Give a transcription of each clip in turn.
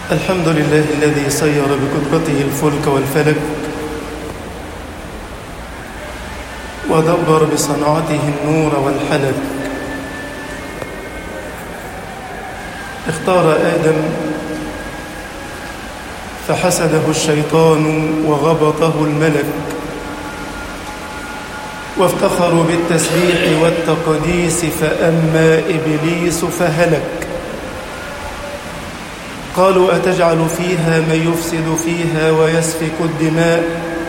الحمد لله الذي سير بقدرته الفلك والفلك ودبر بصنعته النور والحلك. اختار آدم فحسده الشيطان وغبطه الملك، وافتخروا بالتسبيح والتقديس فأما إبليس فهلك. قالوا أتجعل فيها من يفسد فيها ويسفك الدماء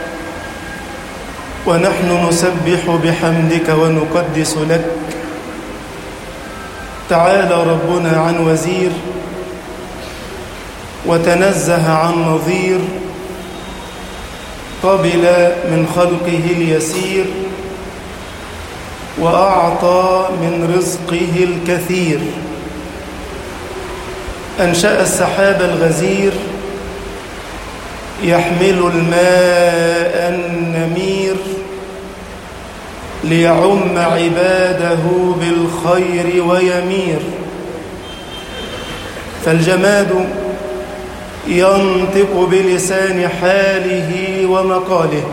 ونحن نسبح بحمدك ونقدس لك. تعالى ربنا عن وزير وتنزه عن نظير، قبل من خلقه اليسير وأعطى من رزقه الكثير. أنشأ السحاب الغزير يحمل الماء النمير ليعم عباده بالخير ويمير. فالجماد ينطق بلسان حاله ومقاله،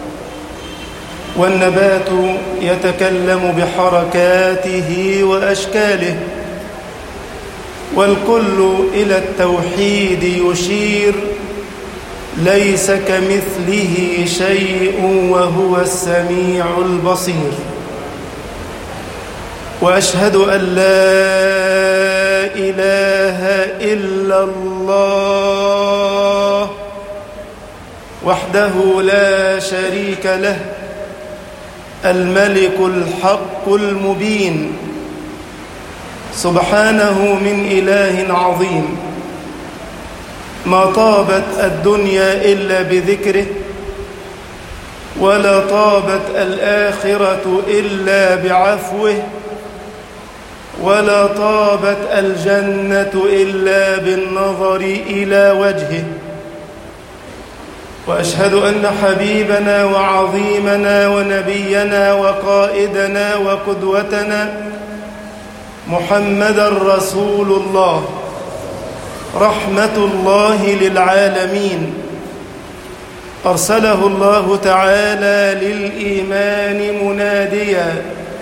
والنبات يتكلم بحركاته وأشكاله، والكل إلى التوحيد يشير، ليس كمثله شيء وهو السميع البصير. وأشهد أن لا إله إلا الله وحده لا شريك له، الملك الحق المبين، سبحانه من إله عظيم. ما طابت الدنيا إلا بذكره، ولا طابت الآخرة إلا بعفوه، ولا طابت الجنة إلا بالنظر إلى وجهه. وأشهد أن حبيبنا وعظيمنا ونبينا وقائدنا وقدوتنا محمدًا رسول الله، رحمة الله للعالمين، أرسله الله تعالى للإيمان مناديا،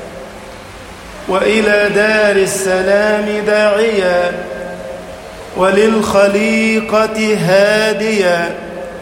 وإلى دار السلام داعيا، وللخليقة هاديا،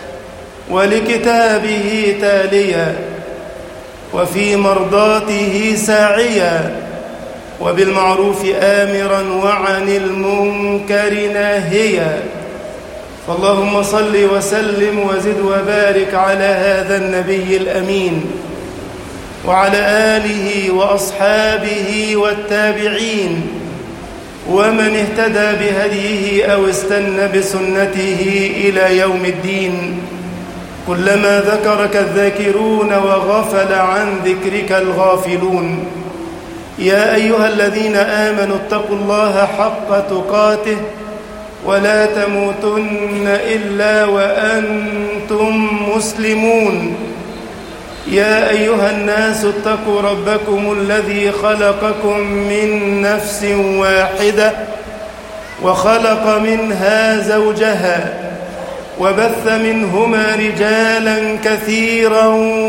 ولكتابه تاليا، وفي مرضاته ساعيا، وبالمعروف آمرا وعن المنكر ناهيا. فاللهم صل وسلم وزد وبارك على هذا النبي الأمين، وعلى آله وأصحابه والتابعين، ومن اهتدى بهديه أو استنى بسنته إلى يوم الدين. كلما ذكرك الذاكرون وغفل عن ذكرك الغافلون. يا أيها الذين آمنوا اتقوا الله حق تقاته ولا تموتن إلا وأنتم مسلمون. يا أيها الناس اتقوا ربكم الذي خلقكم من نفس واحدة وخلق منها زوجها وبث منهما رجالا كثيرا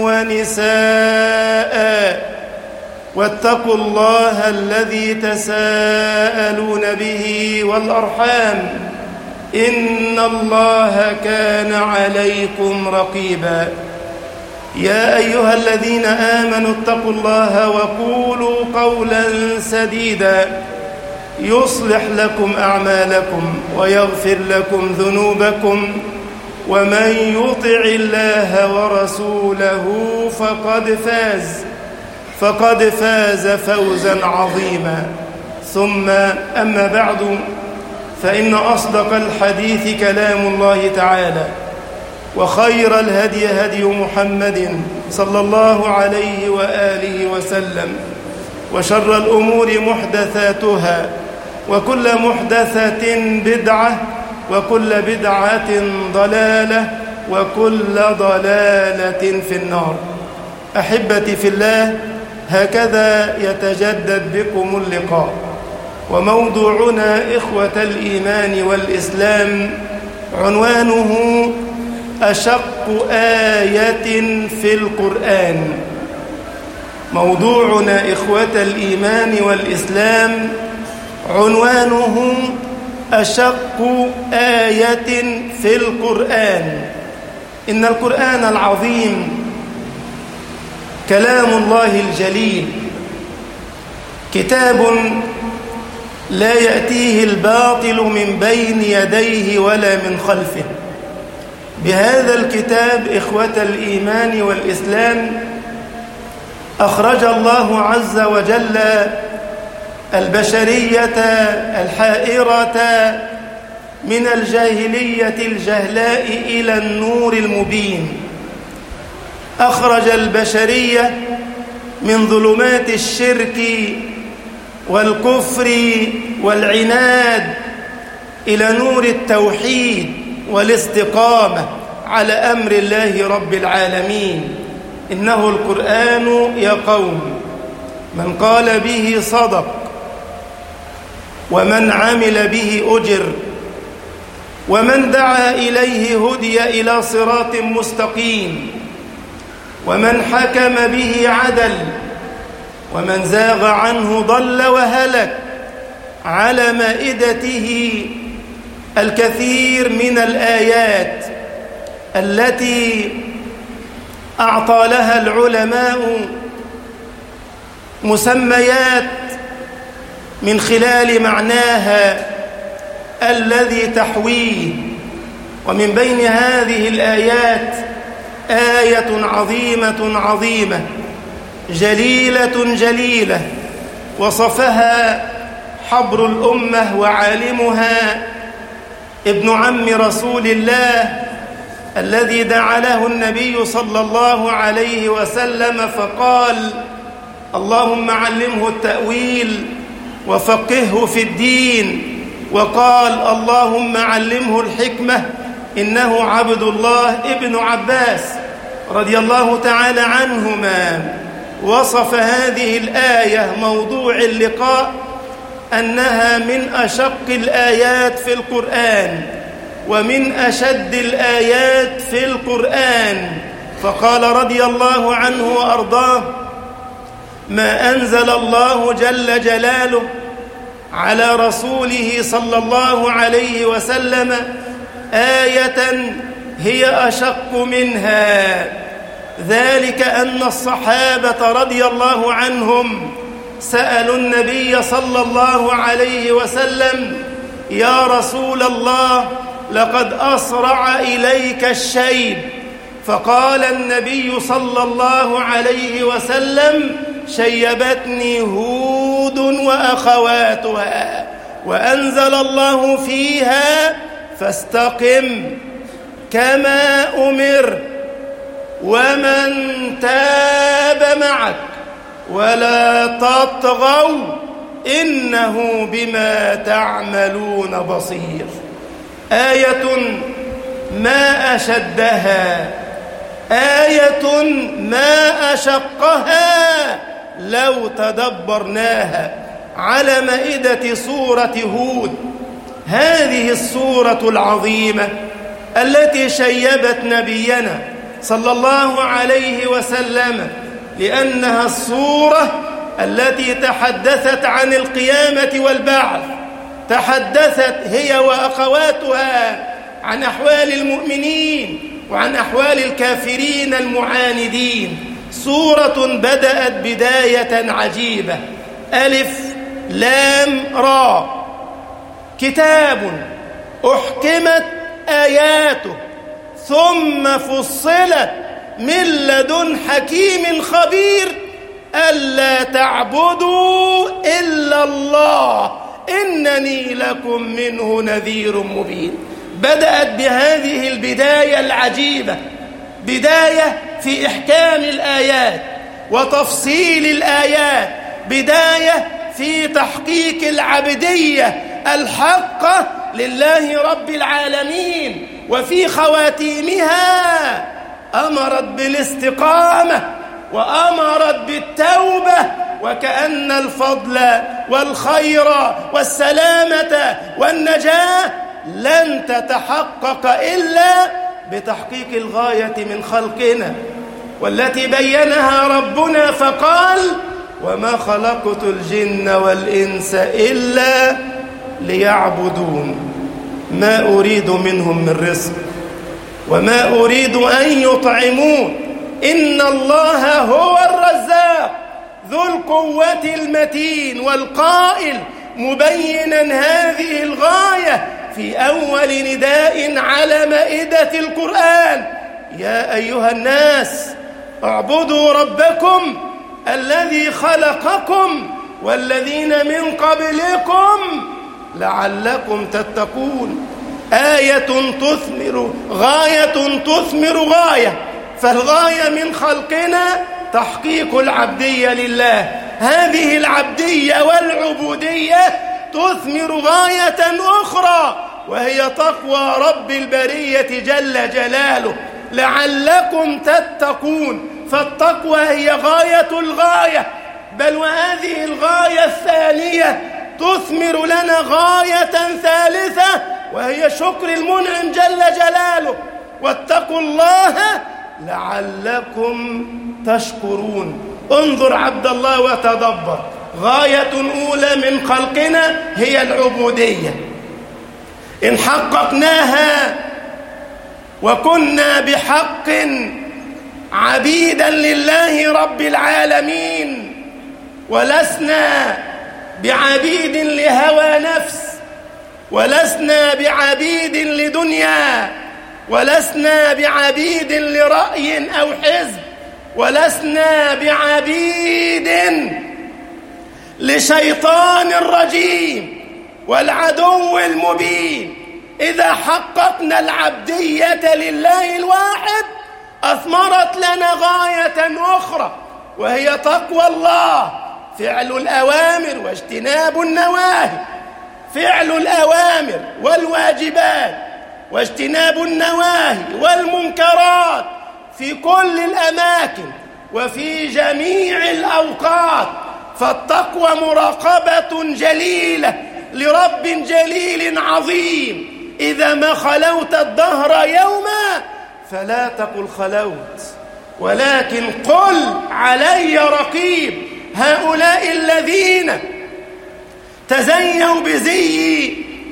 ونساء، واتقوا الله الذي تساءلون به والأرحام، إن الله كان عليكم رقيبا. يا أيها الذين آمنوا اتقوا الله وقولوا قولا سديدا يصلح لكم أعمالكم ويغفر لكم ذنوبكم، ومن يطع الله ورسوله فقد فاز فوزا عظيما. ثم أما بعد، فإن أصدق الحديث كلام الله تعالى، وخير الهدي هدي محمد صلى الله عليه وآله وسلم، وشر الأمور محدثاتها، وكل محدثة بدعة، وكل بدعة ضلالة، وكل ضلالة في النار. أحبتي في الله، هكذا يتجدد بكم اللقاء، وموضوعنا إخوة الإيمان والإسلام عنوانه أشق آية في القرآن. موضوعنا إخوة الإيمان والإسلام عنوانه أشق آية في القرآن. إن القرآن العظيم كلام الله الجليل، كتاب لا يأتيه الباطل من بين يديه ولا من خلفه. بهذا الكتاب إخوة الإيمان والإسلام أخرج الله عز وجل البشرية الحائرة من الجاهلية الجهلاء إلى النور المبين. أخرج البشرية من ظلمات الشرك والكفر والعناد إلى نور التوحيد والاستقامة على أمر الله رب العالمين. إنه القرآن يا قوم من قال به صدق، ومن عمل به أجر، ومن دعا إليه هدي إلى صراط مستقيم، ومن حكم به عدل، ومن زاغ عنه ضل وهلك. على مائدته الكثير من الآيات التي أعطى لها العلماء مسميات من خلال معناها الذي تحويه. ومن بين هذه الآيات آية عظيمة جليلة وصفها حبر الأمة وعالمها ابن عم رسول الله الذي دعا له النبي صلى الله عليه وسلم فقال: اللهم علمه التأويل وفقهه في الدين. وقال: اللهم علمه الحكمة، إنه عبد الله ابن عباس رضي الله تعالى عنهما. وصف هذه الآية موضوع اللقاء أنها من أشق الآيات في القرآن ومن أشد الآيات في القرآن. فقال رضي الله عنه وأرضاه: ما أنزل الله جل جلاله على رسوله صلى الله عليه وسلم آية هي أشق منها، ذلك أن الصحابة رضي الله عنهم سألوا النبي صلى الله عليه وسلم: يا رسول الله، لقد أسرع إليك الشيب. فقال النبي صلى الله عليه وسلم: شيبتني هود وأخواتها، وأنزل الله فيها: فاستقم كما أمر ومن تاب معك ولا تطغوا إنه بما تعملون بصير. آية ما أشدها، آية ما أشقها لو تدبرناها على مائدة سورة هود، هذه السورة العظيمة التي شيبت نبينا صلى الله عليه وسلم، لأنها السورة التي تحدثت عن القيامة والبعث، تحدثت هي وأخواتها عن أحوال المؤمنين وعن أحوال الكافرين المعاندين. سورة بدأت بداية عجيبة: ألف لام را، كتاب أحكمت آياته ثم فصلت من لدن حكيم خبير ألا تعبدوا إلا الله إنني لكم منه نذير مبين. بدأت بهذه البداية العجيبة، بداية في إحكام الآيات وتفصيل الآيات، بداية في تحقيق العبدية الحقة لله رب العالمين. وفي خواتيمها أمرت بالاستقامة وأمرت بالتوبة، وكأن الفضل والخير والسلامة والنجاة لن تتحقق إلا بتحقيق الغاية من خلقنا، والتي بينها ربنا فقال: وما خلقت الجن والإنس إلا ليعبدون ما أريد منهم من رزق وما أريد أن يطعمون إن الله هو الرزاق ذو القوة المتين. والقائل مبينا هذه الغاية في أول نداء على مائدة القرآن: يا أيها الناس اعبدوا ربكم الذي خلقكم والذين من قبلكم لعلكم تتقون. آية تثمر غاية تثمر غاية، فالغاية من خلقنا تحقيق العبدية لله. هذه العبدية والعبودية تثمر غاية أخرى، وهي تقوى رب البرية جل جلاله لعلكم تتقون. فالتقوى هي غاية الغاية، بل وهذه الغاية الثانية تثمر لنا غاية ثالثة، وهي شكر المنعم جل جلاله. واتقوا الله لعلكم تشكرون. انظر عبد الله وتدبر، غاية أولى من خلقنا هي العبودية، إن حققناها وكنا بحق عبيدا لله رب العالمين، ولسنا بعبيد لهوى نفس، ولسنا بعبيد لدنيا، ولسنا بعبيد لرأي أو حزب، ولسنا بعبيد لشيطان رجيم والعدو المبين. إذا حققنا العبدية لله الواحد أثمرت لنا غاية أخرى، وهي تقوى الله، فعل الأوامر واجتناب النواهي، فعل الأوامر والواجبات واجتناب النواهي والمنكرات في كل الأماكن وفي جميع الأوقات. فالتقوى مراقبة جليلة لرب جليل عظيم. إذا ما خلوت الدهر يوما فلا تقل خلوت، ولكن قل علي رقيب. هؤلاء الذين تزينوا بزي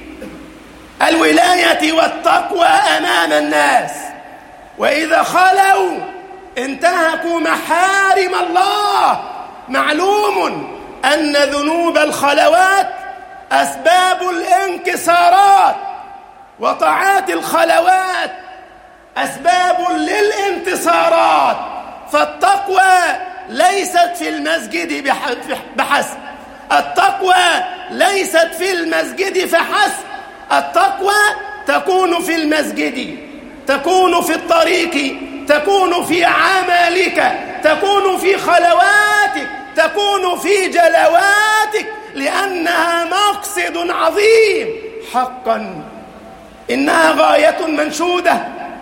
الولاية والتقوى أمام الناس، وإذا خلوا انتهكوا محارم الله. معلوم أن ذنوب الخلوات أسباب الانكسارات، وطاعات الخلوات أسباب للانتصارات. فالتقوى ليست في المسجد بحسب، التقوى ليست في المسجد فحسب، التقوى تكون في المسجد، تكون في الطريق، تكون في عملك، تكون في خلواتك، تكون في جلواتك، لأنها مقصد عظيم حقا. إنها غاية منشودة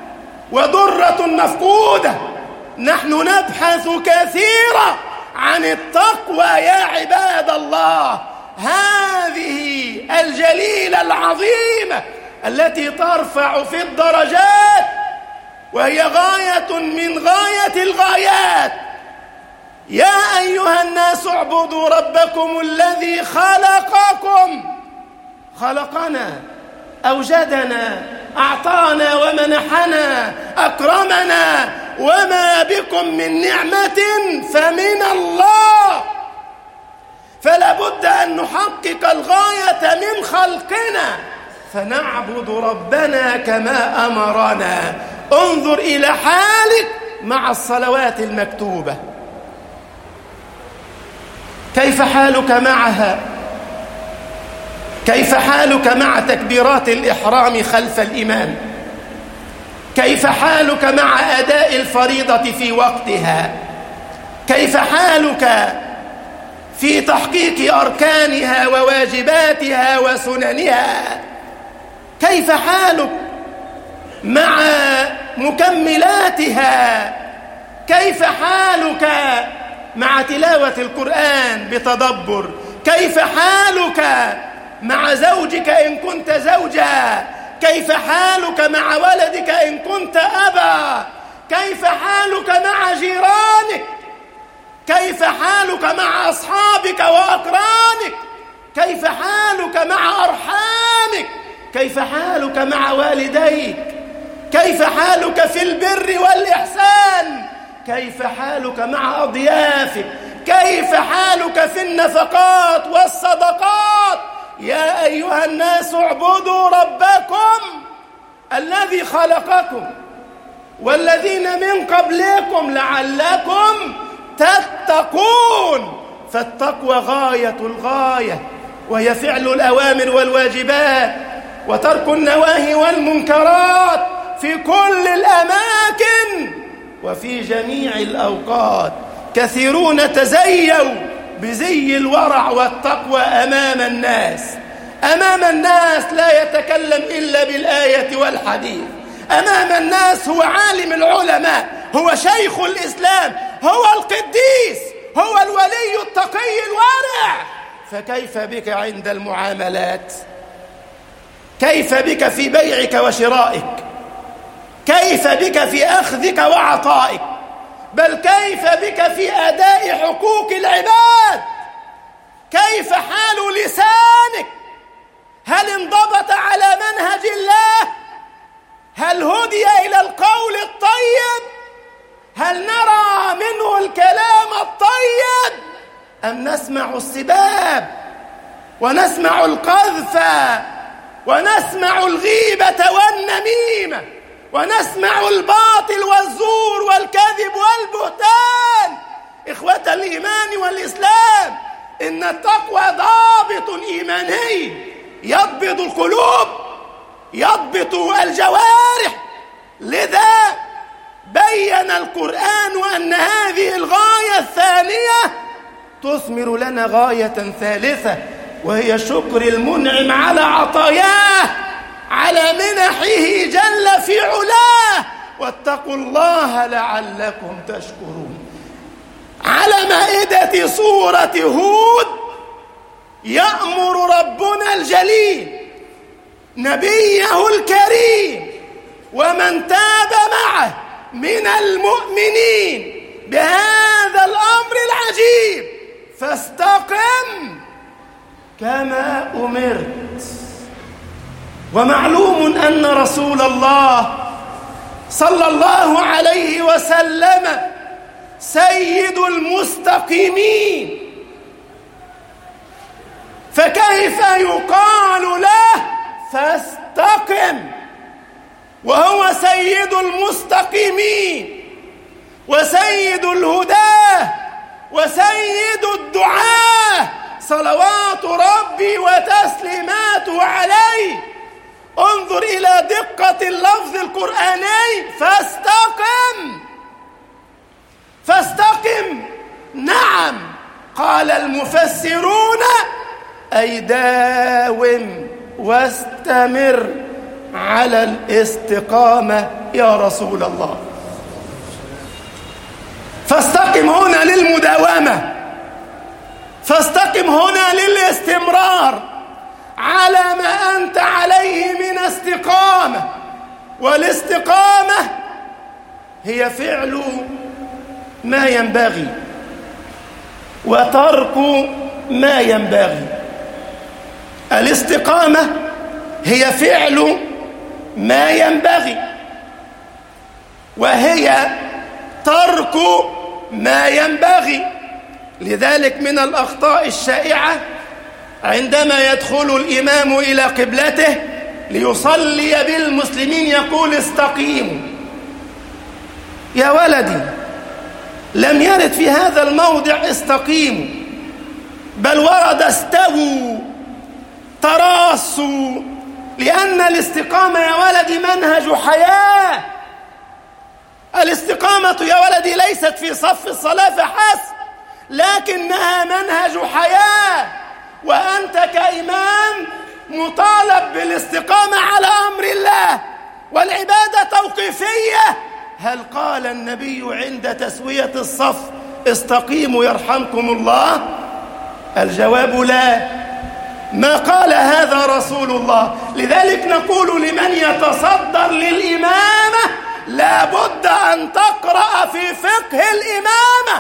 وضرة مفقودة. نحن نبحث كثيرا عن التقوى يا عباد الله، هذه الجليلة العظيمة التي ترفع في الدرجات، وهي غاية من غاية الغايات. يا أيها الناس اعبدوا ربكم الذي خلقكم، خلقنا، أوجدنا، أعطانا ومنحنا، أكرمنا، وما بكم من نعمة فمن الله. فلا بد أن نحقق الغاية من خلقنا فنعبد ربنا كما أمرنا. انظر إلى حالك مع الصلوات المكتوبة، كيف حالك معها؟ كيف حالك مع تكبيرات الإحرام خلف الإمام؟ كيف حالك مع أداء الفريضة في وقتها؟ كيف حالك في تحقيق أركانها وواجباتها وسننها؟ كيف حالك مع مكملاتها؟ كيف حالك مع تلاوة القرآن بتدبر؟ كيف حالك مع زوجك إن كنت زوجا؟ كيف حالك مع ولدك إن كنت أبا؟ كيف حالك مع جيرانك؟ كيف حالك مع أصحابك وأقرانك؟ كيف حالك مع أرحامك؟ كيف حالك مع والديك؟ كيف حالك في البر والإحسان؟ كيف حالك مع أضيافك؟ كيف حالك في النفقات والصدقات؟ يا أيها الناس اعبدوا ربكم الذي خلقكم والذين من قبلكم لعلكم تتقون. فالتقوى غاية الغاية، وهي فعل الأوامر والواجبات وترك النواهي والمنكرات في كل الأماكن وفي جميع الأوقات. كثيرون تزيوا بزي الورع والتقوى أمام الناس لا يتكلم إلا بالآية والحديث. أمام الناس هو عالم العلماء، هو شيخ الإسلام، هو القديس، هو الولي التقي الورع. فكيف بك عند المعاملات؟ كيف بك في بيعك وشرائك؟ كيف بك في أخذك وعطائك؟ بل كيف بك في أداء حقوق العباد؟ كيف حال لسانك؟ هل انضبط على منهج الله؟ هل هدي إلى القول الطيب؟ هل نرى منه الكلام الطيب؟ أم نسمع السباب ونسمع القذف ونسمع الغيبة والنميمة ونسمع الباطل والزور والكذب والبهتان؟ إخوة الإيمان والإسلام، إن التقوى ضابط إيماني يضبط القلوب، يضبط الجوارح. لذا بين القرآن أن هذه الغاية الثانية تثمر لنا غاية ثالثة، وهي شكر المنعم على عطاياه، على منحه جل في علاه. واتقوا الله لعلكم تشكرون. على مائدة سورة هود يأمر ربنا الجليل نبيه الكريم ومن تاب معه من المؤمنين بهذا الأمر العجيب: فاستقم كما أمرت. ومعلوم أن رسول الله صلى الله عليه وسلم سيد المستقيمين، فكيف يقال له فاستقم وهو سيد المستقيمين وسيد الهداه وسيد الدعاة صلوات ربي وتسليماته عليه؟ انظر إلى دقة اللفظ القرآني: فاستقم. نعم، قال المفسرون: أي داوم واستمر على الاستقامة يا رسول الله. فاستقم هنا للمداومة، فاستقم هنا للاستمرار على ما أنت عليه من استقامة. والاستقامة هي فعل ما ينبغي وترك ما ينبغي. الاستقامة هي فعل ما ينبغي، وهي ترك ما ينبغي. لذلك من الأخطاء الشائعة عندما يدخل الإمام إلى قبلته ليصلي بالمسلمين يقول: استقيموا. يا ولدي، لم يرد في هذا الموضع استقيموا، بل ورد استووا، تراصوا. لأن الاستقامة يا ولدي منهج حياة. الاستقامة يا ولدي ليست في صف الصلاة فحسب، لكنها منهج حياة. وأنت كإمام مطالب بالاستقامة على أمر الله، والعبادة توقيفية. هل قال النبي عند تسوية الصف: استقيموا يرحمكم الله؟ الجواب لا. ما قال هذا رسول الله. لذلك نقول لمن يتصدر للإمامة لا بد أن تقرأ في فقه الإمامة،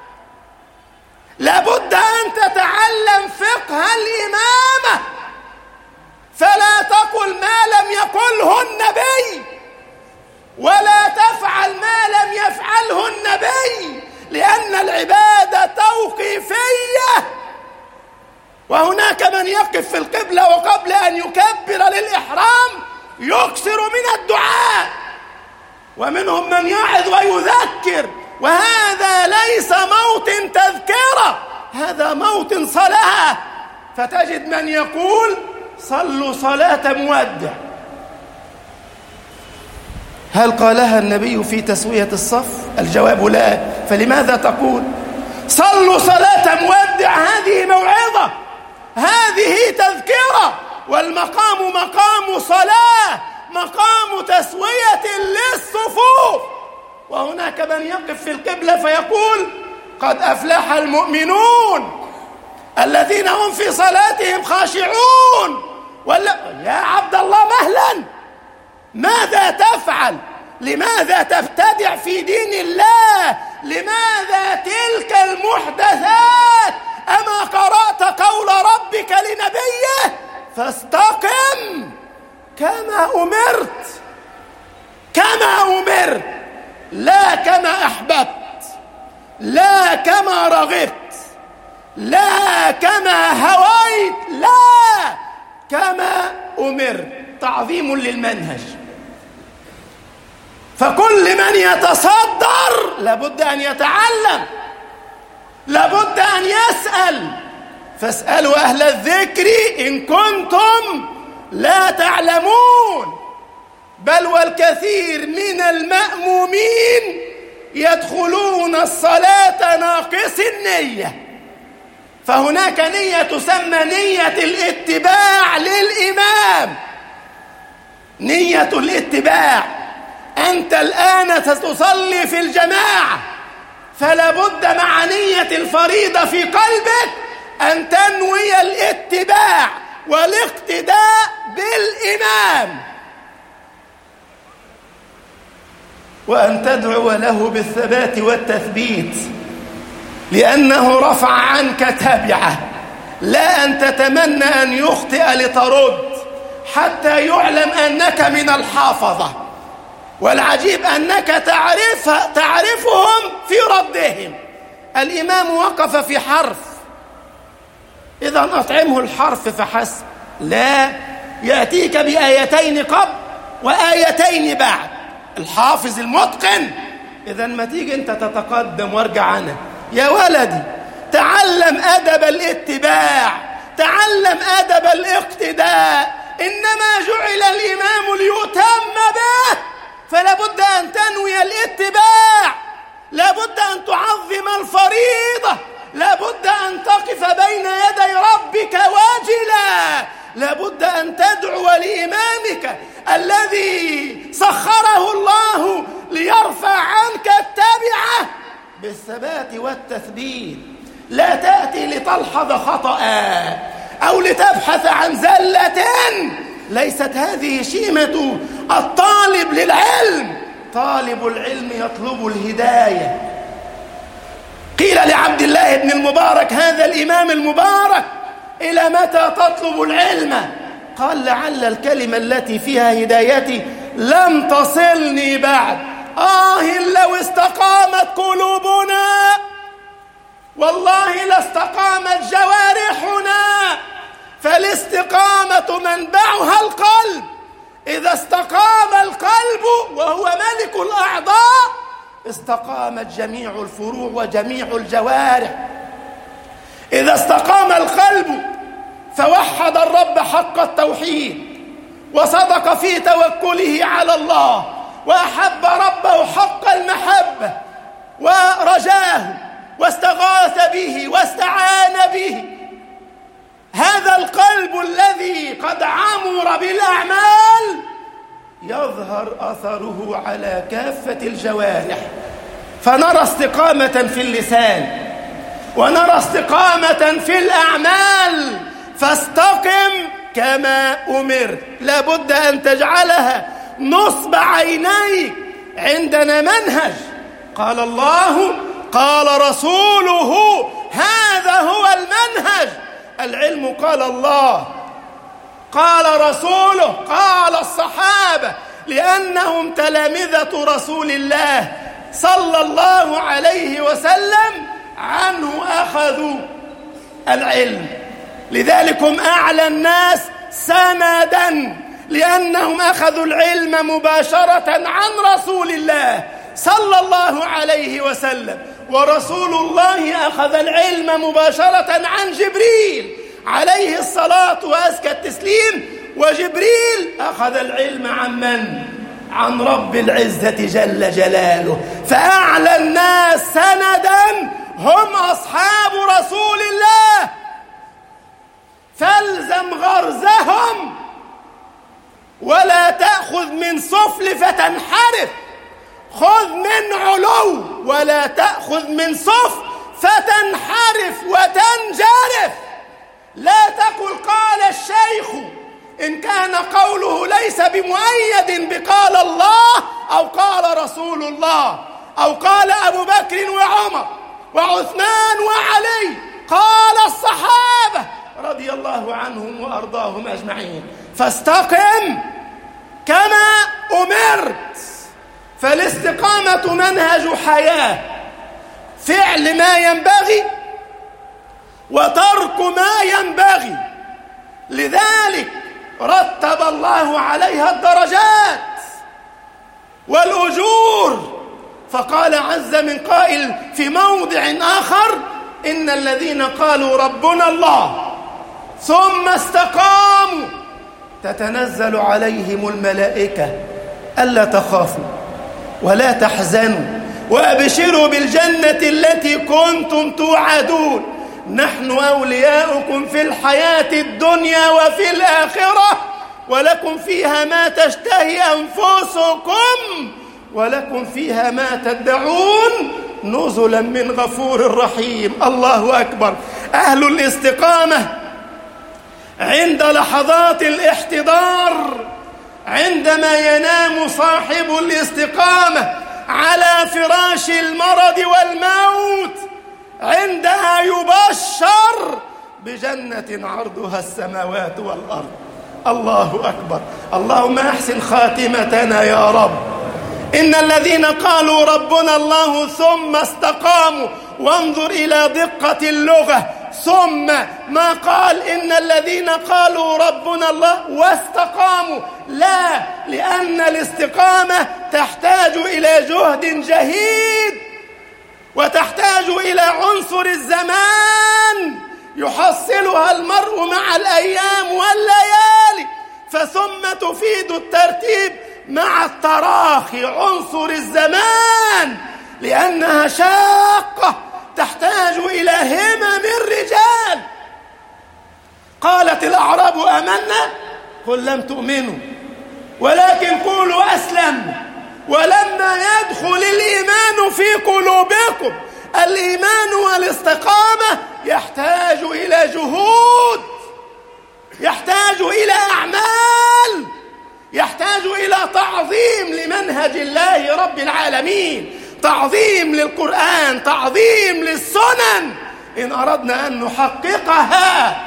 لا بد أن تتعلم فقه الإمامة، فلا تقل ما لم يقله النبي ولا تفعل ما لم يفعله النبي، لأن العبادة توقيفية. وهناك من يقف في القبلة وقبل أن يكبر للإحرام يكثر من الدعاء، ومنهم من يعظ ويذكر، وهذا ليس موطن تذكرة، هذا موطن صلاة. فتجد من يقول صلوا صلاة مودع. هل قالها النبي في تسوية الصف؟ الجواب لا. فلماذا تقول صلوا صلاة مودع؟ هذه موعظة، هذه تذكرة، والمقام مقام صلاة، مقام تسوية للصفوف. وهناك من يقف في القبلة فيقول قد أفلح المؤمنون الذين هم في صلاتهم خاشعون. ولا يا عبد الله مهلا، ماذا تفعل؟ لماذا تبتدع في دين الله؟ لماذا تلك المحدثات؟ أما قرأت قول ربك لنبيه فاستقم كما أمرت، كما أمرت، لا كما أحببت، لا كما رغبت، لا كما هويت، لا كما أمرت. تعظيم للمنهج. فكل من يتصدر لابد أن يتعلم، لابد أن يسأل. فاسألوا أهل الذكر إن كنتم لا تعلمون. بل والكثير من المأمومين يدخلون الصلاة ناقص النية. فهناك نية تسمى نية الاتباع للإمام، نية الاتباع. أنت الآن ستصلي في الجماعة، فلا بد مع نية الفريضة في قلبك أن تنوي الاتباع والاقتداء بالإمام، وأن تدعو له بالثبات والتثبيت، لأنه رفع عنك تبعه، لا أن تتمنى أن يخطئ لترد حتى يعلم أنك من الحافظة. والعجيب أنك تعرفهم في ردهم. الإمام وقف في حرف، إذا أطعمه الحرف فحسب، لا، يأتيك بآيتين قبل وآيتين بعد. الحافظ المتقن. إذا ما تيجي أنت تتقدم وارجع أنا، يا ولدي تعلم أدب الاتباع، تعلم أدب الاقتداء. إنما جعل الإمام ليؤتم به، فلا بد أن تنوي الاتباع، لا بد أن تعظم الفريضة، لا بد أن تقف بين يدي ربك واجلا، لا بد أن تدعو لإمامك الذي سخره الله ليرفع عنك التبعة بالثبات والتثبيت. لا تأتي لتلحظ خطأ أو لتبحث عن زلة، ليست هذه شيمة الطالب للعلم. طالب العلم يطلب الهداية. قيل لعبد الله بن المبارك هذا الإمام المبارك إلى متى تطلب العلم؟ قال لعل الكلمة التي فيها هدايتي لم تصلني بعد. لو استقامت قلوبنا والله لاستقامت جوارحنا، فالاستقامة منبعها القلب. إذا استقام القلب وهو ملك الأعضاء استقامت جميع الفروع وجميع الجوارح. إذا استقام القلب فوحد الرب حق التوحيد وصدق في توكله على الله وأحب ربه حق المحبة ورجاه واستغاث به واستعان به، هذا القلب الذي قد عمر بالأعمال يظهر أثره على كافة الجوارح. فنرى استقامة في اللسان ونرى استقامة في الأعمال، فاستقم كما أمرت. لابد أن تجعلها نصب عينيك. عندنا منهج، قال الله قال رسوله، هذا هو المنهج. العلم قال الله، قال رسوله، قال الصحابة، لأنهم تلامذة رسول الله صلى الله عليه وسلم، عنه أخذوا العلم. لذلك هم أعلى الناس سندا، لأنهم أخذوا العلم مباشرة عن رسول الله صلى الله عليه وسلم، ورسول الله أخذ العلم مباشرة عن جبريل عليه الصلاة وأزكى التسليم. وجبريل أخذ العلم عن من؟ عن رب العزة جل جلاله. فأعلى الناس سندا هم أصحاب رسول الله، فالزم غرزهم ولا تأخذ من سفل فتنحرف، خذ من علو ولا تأخذ من سفل فتنحرف وتنجرف. لا تقل قال الشيخ إن كان قوله ليس بمؤيد بقال الله أو قال رسول الله أو قال أبو بكر وعمر وعثمان وعلي، قال الصحابة رضي الله عنهم وأرضاهم أجمعين. فاستقم كما أمرت. فالاستقامة منهج حياة، فعل ما ينبغي وترك ما ينبغي. لذلك رتب الله عليها الدرجات والأجور، فقال عز من قائل في موضع آخر: إن الذين قالوا ربنا الله ثم استقاموا تتنزل عليهم الملائكة ألا تخافوا ولا تحزنوا وأبشروا بالجنة التي كنتم توعدون، نحن أولياؤكم في الحياة الدنيا وفي الآخرة، ولكم فيها ما تشتهي أنفسكم ولكم فيها ما تدعون، نزلا من غفور رحيم. الله أكبر. أهل الاستقامة عند لحظات الاحتضار، عندما ينام صاحب الاستقامة على فراش المرض والموت، عندها يبشر بجنة عرضها السماوات والأرض. الله أكبر. اللهم أحسن خاتمتنا يا رب. إن الذين قالوا ربنا الله ثم استقاموا، وانظر إلى دقة اللغة، ثم ما قال إن الذين قالوا ربنا الله واستقاموا، لا، لأن الاستقامة تحتاج إلى جهد جهيد، وتحتاج إلى عنصر الزمان يحصلها المرء مع الأيام والليالي، فثم تفيد الترتيب مع التراخي عنصر الزمان، لأنها شاقة تحتاج إلى همم الرجال. قالت الأعراب آمنا، قل لم تؤمنوا ولكن قولوا أسلمنا ولما يدخل الإيمان في قلوبكم. الإيمان والاستقامة يحتاج إلى جهود، يحتاج إلى أعمال، يحتاج إلى تعظيم لمنهج الله رب العالمين، تعظيم للقرآن، تعظيم للسنن، إن أردنا أن نحققها.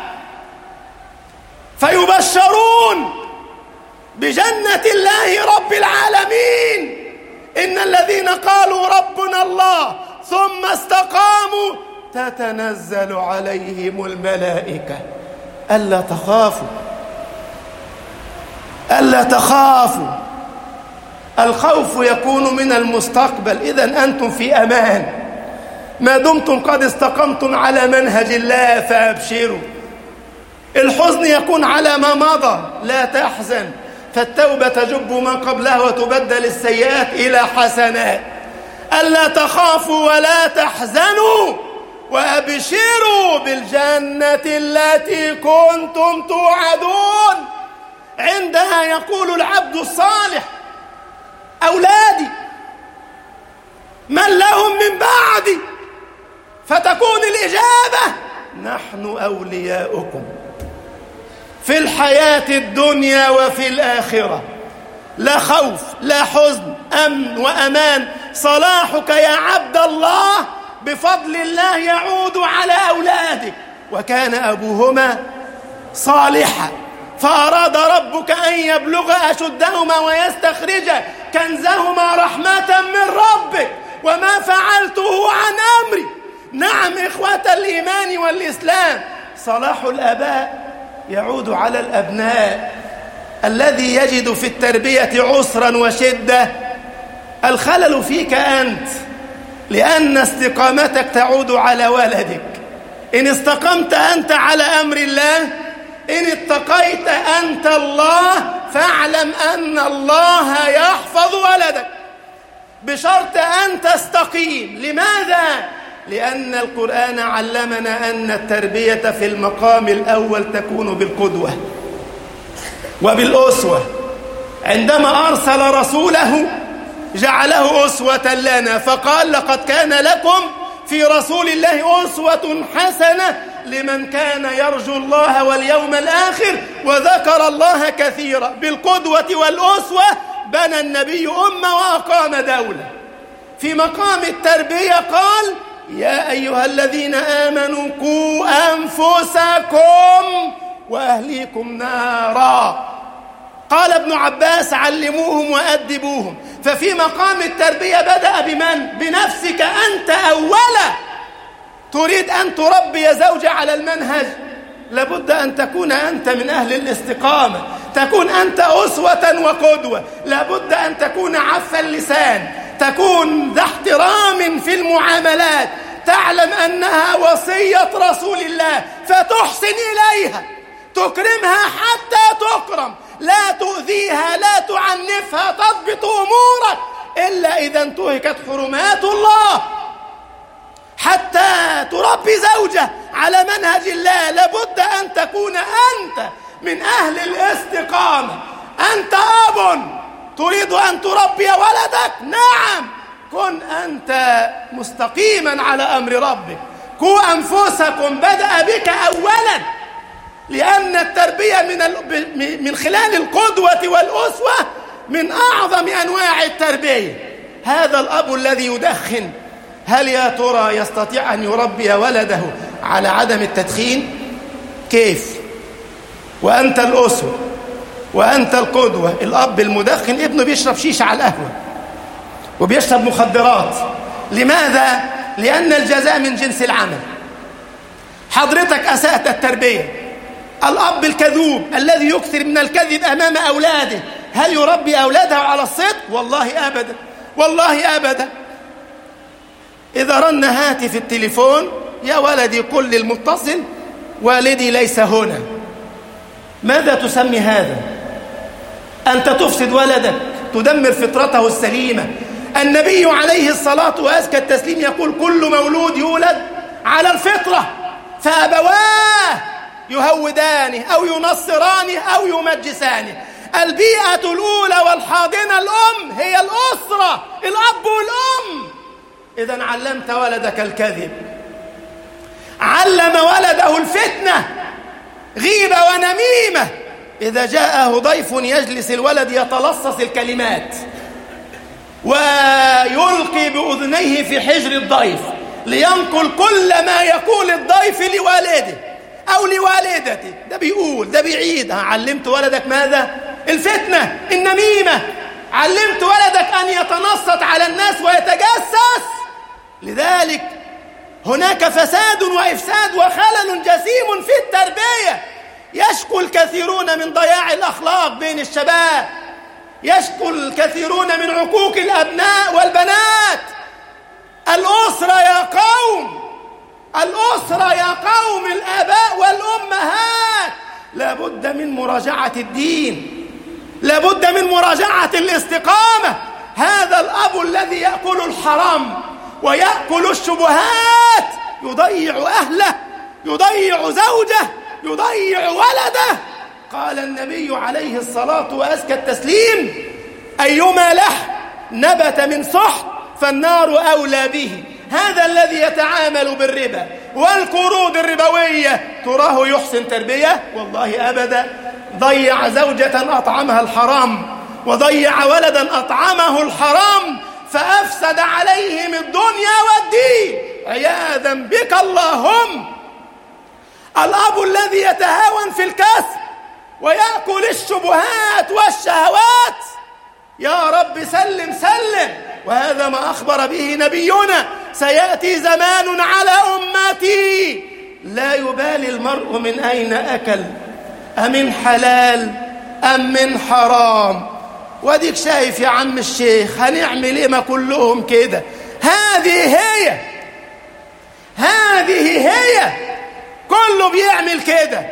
فيبشرون بجنة الله رب العالمين. إن الذين قالوا ربنا الله ثم استقاموا تتنزل عليهم الملائكة ألا تخافوا، ألا تخافوا. الخوف يكون من المستقبل، إذن أنتم في أمان ما دمتم قد استقمتم على منهج الله، فأبشروا. الحزن يكون على ما مضى، لا تحزن، فالتوبة تجب ما قبلها وتبدل السيئات إلى حسنات. ألا تخافوا ولا تحزنوا وأبشروا بالجنة التي كنتم توعدون. عندها يقول العبد الصالح: أولادي من لهم من بعدي؟ فتكون الإجابة: نحن أولياؤكم في الحياة الدنيا وفي الآخرة. لا خوف، لا حزن، أمن وأمان. صلاحك يا عبد الله بفضل الله يعود على أولادك. وكان أبوهما صالحا فأراد ربك أن يبلغ أشدهما ويستخرج كنزهما رحمة من ربك وما فعلته عن أمري. نعم إخوة الإيمان والإسلام، صلاح الآباء يعود على الأبناء. الذي يجد في التربية عسرا وشدة الخلل فيك أنت، لأن استقامتك تعود على ولدك. إن استقمت أنت على أمر الله، إن اتقيت أنت الله، فاعلم أن الله يحفظ ولدك بشرط أن تستقيم. لماذا؟ لأن القرآن علمنا أن التربية في المقام الأول تكون بالقدوة وبالأسوة. عندما أرسل رسوله جعله أسوة لنا، فقال لقد كان لكم في رسول الله أسوة حسنة لمن كان يرجو الله واليوم الآخر وذكر الله كثيرا. بالقدوة والأسوة بنى النبي أمة وأقام دولة. في مقام التربية قال يا أيها الذين آمنوا قوا أنفسكم وأهليكم نارا. قال ابن عباس علموهم وأدبوهم. ففي مقام التربية بدأ بمن؟ بنفسك أنت أولا. تريد أن تربي زوجة على المنهج، لابد أن تكون أنت من أهل الاستقامة، تكون أنت أسوة وقدوة. لابد أن تكون عف اللسان، تكون ذا احترام في المعاملات، تعلم أنها وصية رسول الله فتحسن إليها، تكرمها حتى تكرم، لا تؤذيها، لا تعنفها، تضبط أمورك إلا إذا انتهكت حرمات الله. حتى تربي زوجة على منهج الله لابد أن تكون أنت من أهل الاستقامة. أنت أب تريد أن تربي ولدك، نعم، كن أنت مستقيما على أمر ربك. قوا أنفسكم بدأ بك أولا، لأن التربية من خلال القدوة والأسوة من أعظم أنواع التربية. هذا الأب الذي يدخن، هل يا ترى يستطيع أن يربي ولده على عدم التدخين؟ كيف؟ وأنت الأسوة وأنت القدوة. الأب المدخن ابنه بيشرب شيشة على القهوة وبيشرب مخدرات. لماذا؟ لأن الجزاء من جنس العمل. حضرتك أسأت التربية. الأب الكذوب الذي يكثر من الكذب أمام أولاده، هل يربي أولاده على الصدق؟ والله أبدا، والله أبدا. إذا رن هاتف التليفون يا ولدي قل للمتصل والدي ليس هنا. ماذا تسمي هذا؟ أنت تفسد ولدك، تدمر فطرته السليمة. النبي عليه الصلاة وأزكى التسليم يقول كل مولود يولد على الفطرة فأبواه يهودانه أو ينصرانه أو يمجسانه. البيئة الأولى والحاضنة الأم، هي الأسرة، الأب والأم. إذن علمت ولدك الكذب، علم ولده الفتنة، غيبة ونميمة. إذا جاءه ضيف يجلس الولد يتلصص الكلمات ويلقي بأذنيه في حجر الضيف لينقل كل ما يقول الضيف لوالده أو لوالدته. ده بيقول، ده بيعيد. علمت ولدك ماذا؟ الفتنة، النميمة. علمت ولدك أن يتنصت على الناس ويتجسس. لذلك هناك فساد وإفساد وخلل جسيم في التربية. يشكو الكثيرون من ضياع الأخلاق بين الشباب، يشكو الكثيرون من عقوق الأبناء والبنات. الأسرة يا قوم، الأسرة يا قوم، الآباء والأمهات لابد من مراجعة الدين، لابد من مراجعة الاستقامة. هذا الأب الذي يأكل الحرام ويأكل الشبهات يضيع أهله، يضيع زوجه، يضيع ولده. قال النبي عليه الصلاة وأزكى التسليم أيما لحم نبت من سحت فالنار أولى به. هذا الذي يتعامل بالربا والقروض الربوية تراه يحسن تربية؟ والله أبدا. ضيع زوجة أطعمها الحرام، وضيع ولدا أطعمه الحرام، فأفسد عليهم الدنيا والدين عياذا بك اللهم. الأب الذي يتهاون في الكسب ويأكل الشبهات والشهوات، يا رب سلم سلم. وهذا ما أخبر به نبينا: سيأتي زمان على أمتي لا يبالي المرء من أين أكل، أمن حلال أم من حرام. وديك شايف يا عم الشيخ، هنعمل إيه؟ ما كلهم كده. هذه هي كله بيعمل كده.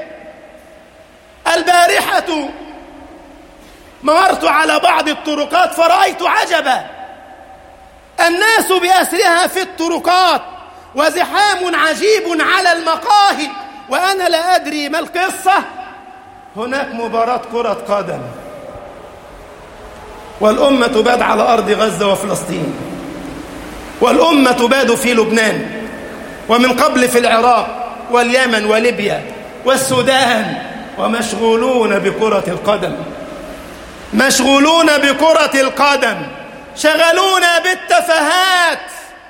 البارحة مررت على بعض الطرقات فرأيت عجبا، الناس بأسرها في الطرقات، وزحام عجيب على المقاهي، وأنا لا أدري ما القصة. هناك مباراة كرة قدم، والأمة تباد على أرض غزة وفلسطين، والأمة تباد في لبنان، ومن قبل في العراق واليمن وليبيا والسودان، ومشغولون بكرة القدم، مشغولون بكرة القدم، شغلونا بالتفاهات،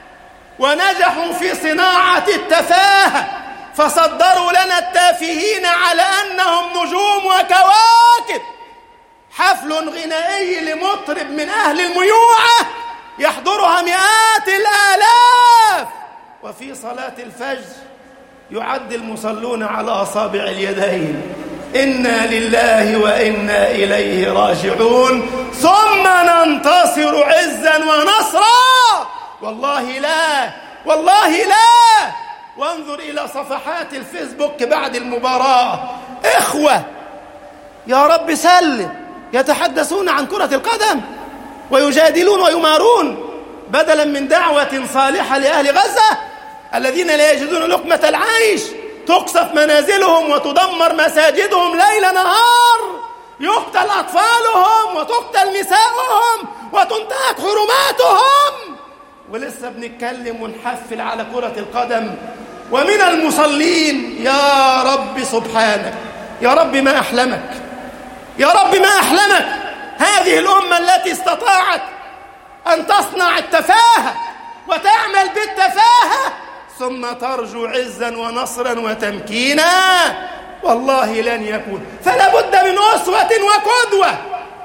ونجحوا في صناعة التفاهة، فصدروا لنا التافهين على أنهم نجوم وكواكب. حفل غنائي لمطرب من أهل الميوعة يحضرها مئات الآلاف، وفي صلاة الفجر يعد المصلون على أصابع اليدين: إنا لله وإنا إليه راجعون، ثم ننتصر عزا ونصرا. والله لا، والله لا. وانظر إلى صفحات الفيسبوك بعد المباراة، إخوة يا رب سلم، يتحدثون عن كرة القدم ويجادلون ويمارون، بدلا من دعوة صالحة لأهل غزة الذين لا يجدون لقمة العيش. تقصف منازلهم وتدمر مساجدهم ليل نهار، يقتل أطفالهم وتقتل نساؤهم وتنتهك حرماتهم، ولسه بنتكلم ونحفل على كرة القدم ومن المصلين. يا رب سبحانك، يا رب ما أحلمك، يا رب ما أحلمك. هذه الأمة التي استطاعت أن تصنع التفاهة وتعمل بالتفاهة ثم ترجو عزا ونصرا وتمكينا، والله لن يكون. فلا بد من أسوة وقدوة.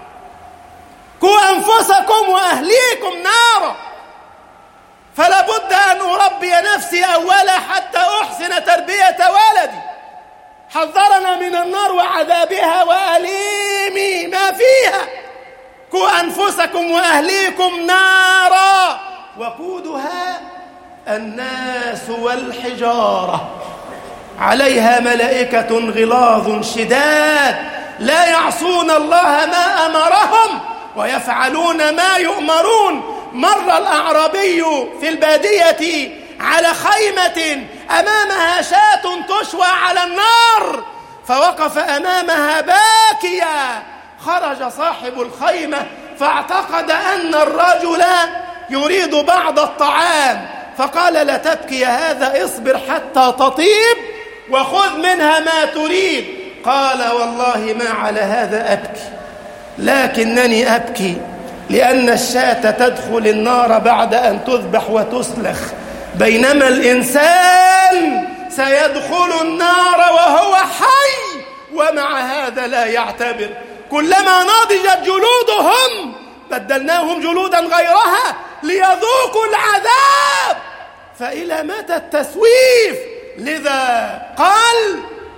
قوا أنفسكم وأهليكم نارا. فلا بد أن أربي نفسي أولا حتى أحسن تربية ولدي. حذرنا من النار وعذابها وأليم ما فيها. قوا أنفسكم وأهليكم نارا وقودها الناس والحجارة عليها ملائكة غلاظ شداد لا يعصون الله ما أمرهم ويفعلون ما يؤمرون. مر الأعرابي في البادية على خيمة أمامها شاة تشوى على النار، فوقف أمامها باكيا. خرج صاحب الخيمة فاعتقد أن الرجل يريد بعض الطعام، فقال: لا تبكي يا هذا، اصبر حتى تطيب وخذ منها ما تريد. قال: والله ما على هذا أبكي، لكنني أبكي لأن الشاة تدخل النار بعد أن تذبح وتسلخ، بينما الإنسان سيدخل النار وهو حي، ومع هذا لا يعتبر. كلما نضجت جلودهم بدلناهم جلودا غيرها ليذوقوا العذاب، فإلى متى التسويف؟ لذا قال: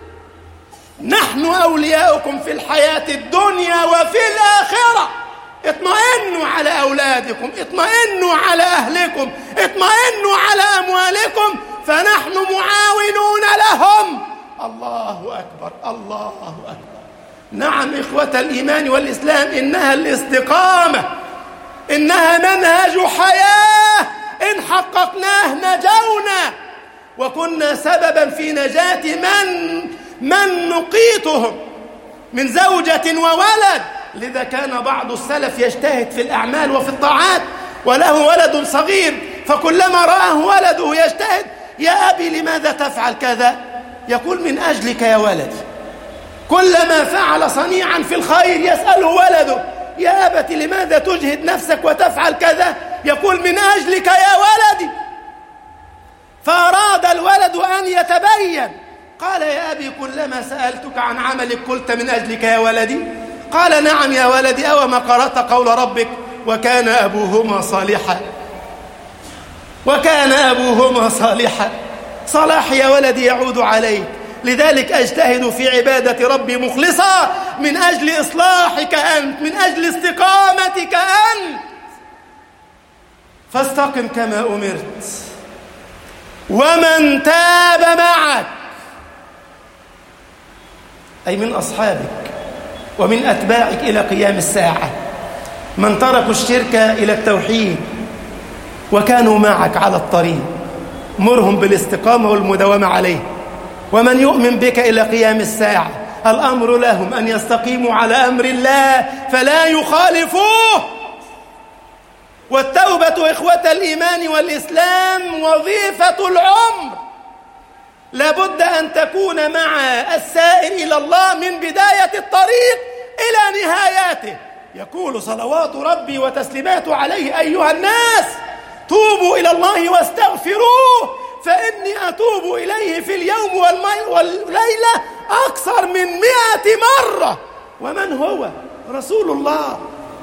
نحن أولياؤكم في الحياة الدنيا وفي الآخرة. اطمئنوا على أولادكم، اطمئنوا على أهلكم، اطمئنوا على أموالكم، فنحن معاونون لهم. الله أكبر، الله أكبر. نعم إخوة الإيمان والإسلام، إنها الاستقامة، إنها منهج حياة، إن حققناه نجونا وكنا سببا في نجاة من نقيتهم من زوجة وولد. لذا كان بعض السلف يجتهد في الأعمال وفي الطاعات وله ولد صغير فكلما رآه ولده يجتهد: يا أبي لماذا تفعل كذا؟ يقول: من أجلك يا ولدي. كلما فعل صنيعا في الخير يسأله ولده: يا أبت لماذا تجهد نفسك وتفعل كذا؟ يقول: من أجلك يا ولدي. فأراد الولد أن يتبين، قال: يا أبي كلما سألتك عن عملك قلت من أجلك يا ولدي. قال: نعم يا ولدي، أوما قرأت قول ربك: وكان أبوهما صالحا. وكان أبوهما صالحا. صلاح يا ولدي يعود عليك، لذلك أجتهد في عبادة ربي مخلصا من أجل إصلاحك أنت، من أجل استقامتك أنت. فاستقم كما أمرت. ومن تاب معك، أي من أصحابك ومن أتباعك إلى قيام الساعة، من تركوا الشرك إلى التوحيد وكانوا معك على الطريق، مرهم بالاستقامة والمداومة عليه. ومن يؤمن بك إلى قيام الساعة، الأمر لهم أن يستقيموا على أمر الله فلا يخالفوه. والتوبة إخوة الإيمان والإسلام وظيفة العمر، لابد أن تكون مع السائر إلى الله من بداية الطريق إلى نهاياته. يقول صلوات ربي وتسليماته عليه: أيها الناس توبوا إلى الله واستغفروه فإني أتوب إليه في اليوم والليلة أكثر من 100 مرة. ومن هو؟ رسول الله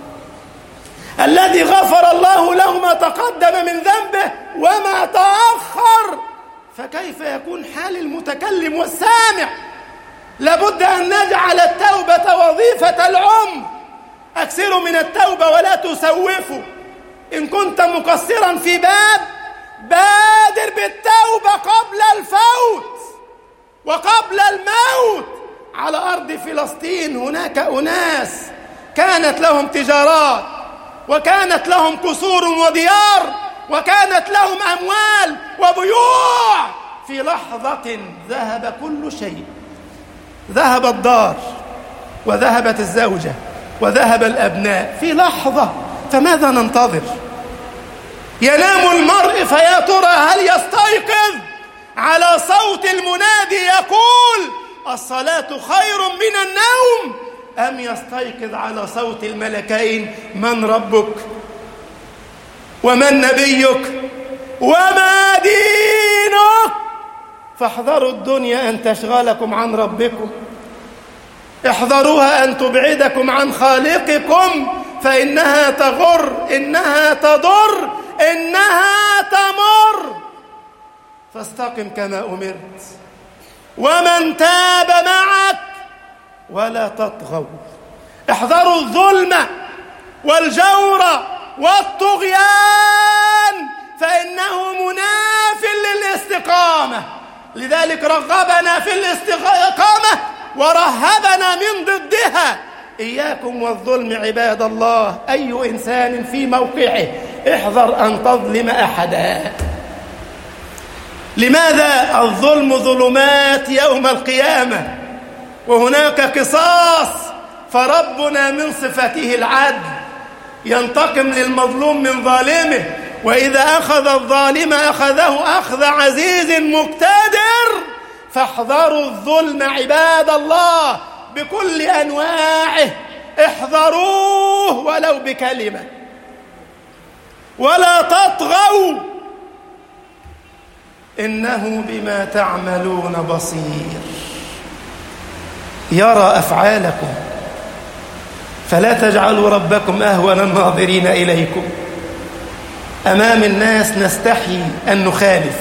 الذي غفر الله له ما تقدم من ذنبه وما تأخر. فكيف يكون حال المتكلم والسامع؟ لابد أن نجعل التوبة وظيفة العمر. أكثروا من التوبة ولا تسوفوا. إن كنت مقصرا في باب، بادر بالتوبة قبل الفوت وقبل الموت. على أرض فلسطين هناك أناس كانت لهم تجارات وكانت لهم قصور وديار وكانت لهم أموال وبيوع. في لحظة ذهب كل شيء، ذهب الدار وذهبت الزوجة وذهب الأبناء في لحظة. فماذا ننتظر؟ ينام المرء فيا ترى هل يستيقظ على صوت المنادي يقول الصلاة خير من النوم، أم يستيقظ على صوت الملكين من ربك ومن نبيك وما دينك؟ فاحذروا الدنيا أن تشغلكم عن ربكم، احذروها أن تبعدكم عن خالقكم، فإنها تغر، إنها تضر، إنها تمر. فاستقم كما أمرت. ومن تاب معك ولا تطغوا. احذروا الظلم والجور والطغيان فإنه مناف للاستقامة. لذلك رغبنا في الاستقامة ورهبنا من ضدها. إياكم والظلم عباد الله. أي إنسان في موقعه احذر أن تظلم أحدا. لماذا؟ الظلم ظلمات يوم القيامة وهناك قصاص. فربنا من صفته العدل ينتقم للمظلوم من ظالمه، وإذا أخذ الظالم أخذه أخذ عزيز مقتدر. فاحذروا الظلم عباد الله بكل أنواعه، احذروه ولو بكلمة. ولا تطغوا إنه بما تعملون بصير. يرى أفعالكم فلا تجعلوا ربكم أهون الناظرين إليكم. أمام الناس نستحي أن نخالف،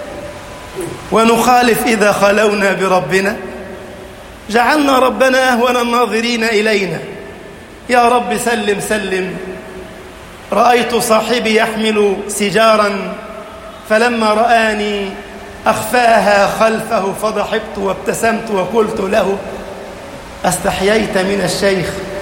ونخالف إذا خلونا بربنا جعلنا ربنا أهون الناظرين إلينا. يا رب سلم سلم. رأيت صاحبي يحمل سجارا فلما رآني أخفاها خلفه فضحكت وابتسمت وقلت له استحييت من الشيخ،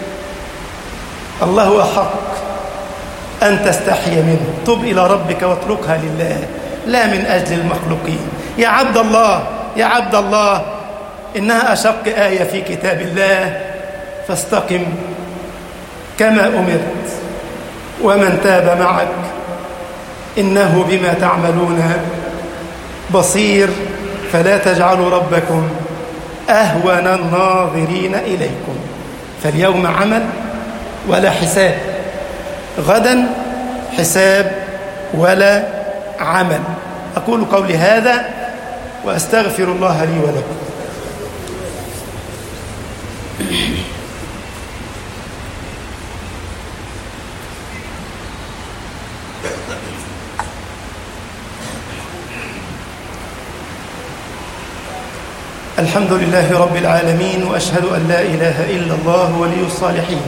الله أحق أن تستحي منه. تب إلى ربك واتركها لله لا من أجل المخلوقين. يا عبد الله، يا عبد الله، إنها أشق آية في كتاب الله. فاستقم كما أمرت. ومن تاب معك إنه بما تعملون بصير، فلا تجعلوا ربكم أهون الناظرين إليكم. فاليوم عمل ولا حساب، غدا حساب ولا عمل. أقول قولي هذا وأستغفر الله لي ولكم. الحمد لله رب العالمين، وأشهد أن لا إله إلا الله ولي الصالحين،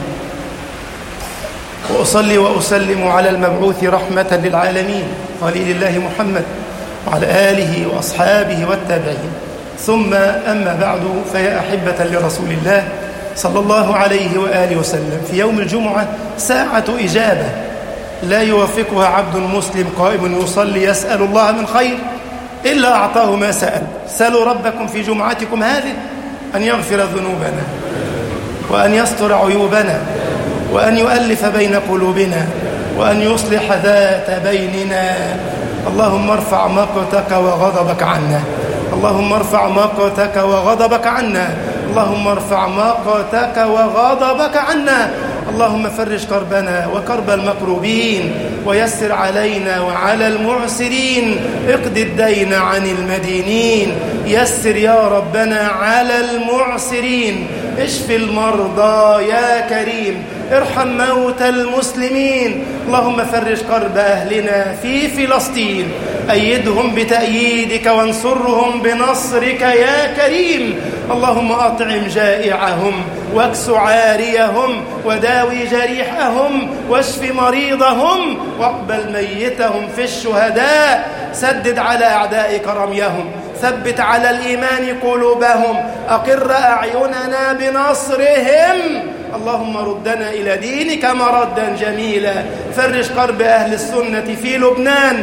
وأصلي وأسلم على المبعوث رحمة للعالمين خليل الله محمد وعلى آله وأصحابه والتابعين، ثم أما بعد، فيا أحبة لرسول الله صلى الله عليه وآله وسلم، في يوم الجمعة ساعة إجابة لا يوافقها عبد مسلم قائم يصلي يسأل الله من خير إلا أعطاه ما سأل. سألوا ربكم في جمعتكم هذه أن يغفر ذنوبنا، وأن يستر عيوبنا، وأن يؤلف بين قلوبنا، وأن يصلح ذات بيننا. اللهم ارفع مقتك وغضبك عنا، اللهم ارفع مقتك وغضبك عنا، اللهم ارفع مقتك وغضبك عنا. اللهم فرج كربنا وكرب المكروبين، ويسر علينا وعلى المعسرين، اقض الدين عن المدينين، يسر يا ربنا على المعسرين، اشف المرضى يا كريم، ارحم موتى المسلمين. اللهم فرج كرب أهلنا في فلسطين، أيدهم بتأييدك وانصرهم بنصرك يا كريم. اللهم أطعم جائعهم واكس عاريهم، وداوي جريحهم واشف مريضهم، واقبل ميتهم في الشهداء. سدد على أعدائك رميهم، ثبت على الإيمان قلوبهم، أقر أعيننا بنصرهم. اللهم ردنا إلى دينك مردا جميلا. فرج كرب أهل السنة في لبنان،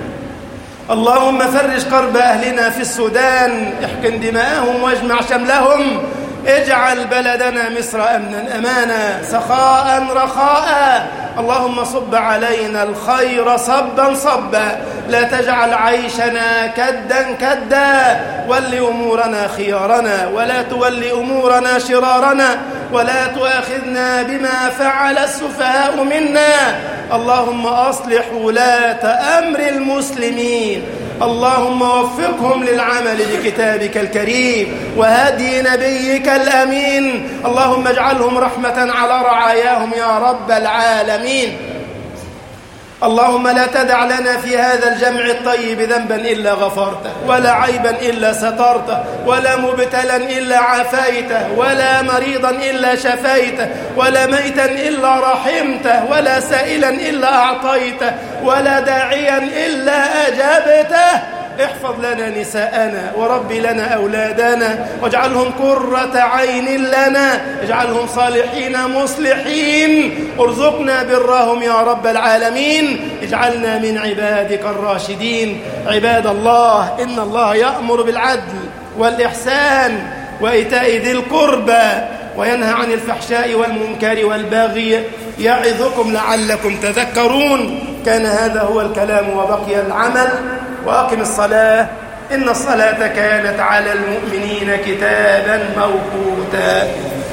اللهم فرج كرب أهلنا في السودان، احقن دماءهم واجمع شملهم. اجعل بلدنا مصر أمنا أمانا، سخاء رخاء. اللهم صب علينا الخير صبا صبا، لا تجعل عيشنا كدا كدا. ول أمورنا خيارنا، ولا تول أمورنا شرارنا، ولا تؤاخذنا بما فعل السفهاء منا. اللهم أصلح ولاة أمر المسلمين، اللهم وفقهم للعمل بكتابك الكريم وهدي نبيك الأمين. اللهم اجعلهم رحمة على رعاياهم يا رب العالمين. اللهم لا تدع لنا في هذا الجمع الطيب ذنبا إلا غفرته، ولا عيبا إلا سترته، ولا مبتلا إلا عافيته، ولا مريضا إلا شفيته، ولا ميتا إلا رحمته، ولا سائلا إلا أعطيته، ولا داعيا إلا أجابته. احفظ لنا نساءنا، ورب لنا أولادنا، واجعلهم قرة عين لنا، اجعلهم صالحين مصلحين، ارزقنا برهم يا رب العالمين. اجعلنا من عبادك الراشدين. عباد الله، إن الله يأمر بالعدل والإحسان وإيتاء ذي القربى، وينهى عن الفحشاء والمنكر والبغي، يعظكم لعلكم تذكرون. كان هذا هو الكلام وبقي العمل. وأقم الصلاة، إن الصلاة كانت على المؤمنين كتابا موقوتا.